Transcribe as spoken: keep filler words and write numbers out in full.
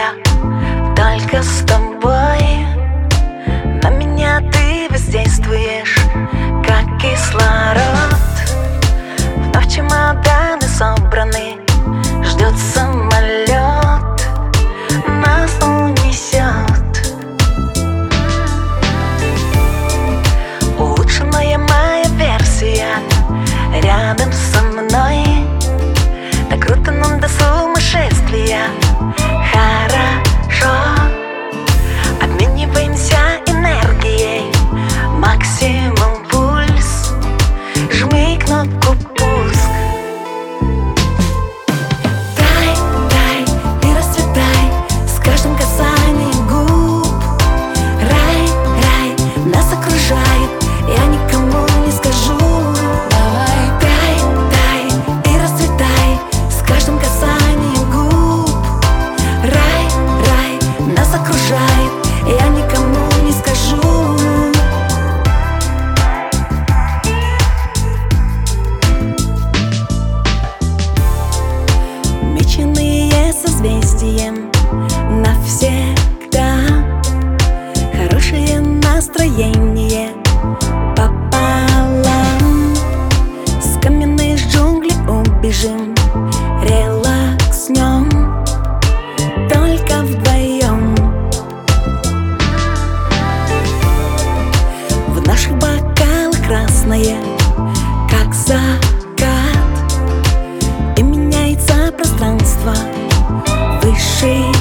я только с тобой. На меня ты воздействуешь, как кислород. Вновь чемоданы собраны, ждет самолет, нас унесет. Улучшенная моя версия рядом со мной. Так круто нам до сумасшествия. Хорошо, обмениваемся энергией. Максимум пульс, жми кнопку пуск. Тай, тай, и расцветай с каждым касанием губ. Рай, рай нас окружает, я никому не скажу. Давай, тай, тай, и расцветай с каждым касанием губ. Рай, рай нас окружает, я никому не скажу. Меченые созвездием навсегда. Хорошее настроение пополам. С каменных джунглей убежим, релакснем только вдвоем. В наших бокалах красное, как закат, и меняется пространство выше